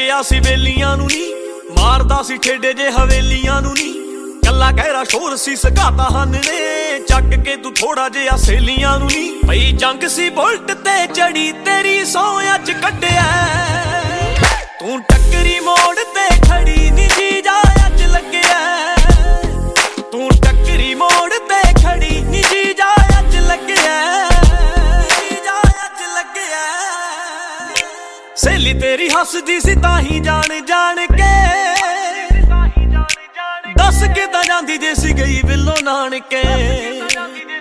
ਲੱਗਿਆ ਸੀ ਵੇਲੀਆਂ ਨੂੰ ਨੀ, ਮਾਰਦਾ ਸੀ ਠੇਡੇ ਜੇ ਹਵੇਲੀਆਂ ਨੂੰ ਨੀ। ਕੱਲਾ ਗਹਿਰਾ ਸ਼ੋਰ ਸੀ ਸਗਾਤਾ ਹਨ ਨੇ, ਚੱਕ ਕੇ ਤੂੰ ਥੋੜਾ ਜਿਹਾ ਸਹੇਲੀਆਂ ਨੂੰ ਨੀ। ਪਈ ਜੰਗ ਸੀ ਬੁਲਟ ਤੇ ਚੜੀ ਤੇਰੀ ਸੌਂ ਅੱਜ ਕੱਢਿਆ, ਤੂੰ ਟੱਕਰੀ ਮੋੜ ਤੇ ਖੜੀ ਨੀ ਜੀਜਾ ਅੱਜ ਲੱਗਿਆ। ਤੂੰ ਟੱਕਰੀ ਮੋੜ ਤੇ ਖੜੀ ਨੀ ਜੀਜਾ ਅੱਜ ਲੱਗਿਆ, ਜੀਜਾ ਅੱਜ ਲੱਗਿਆ। ਸਹੇਲੀ ਤੇਰੀ ਹੱਸਦੀ ਸੀ ਤਾਂ ਹੀ ਜਾਣ ਜਾਣ ਕੇ, ਦੱਸ ਕੇ ਤਾਂ ਜਾਂਦੀ ਜੇ ਸੀ ਗਈ ਬਿੱਲੋ ਨਾਨਕੇ।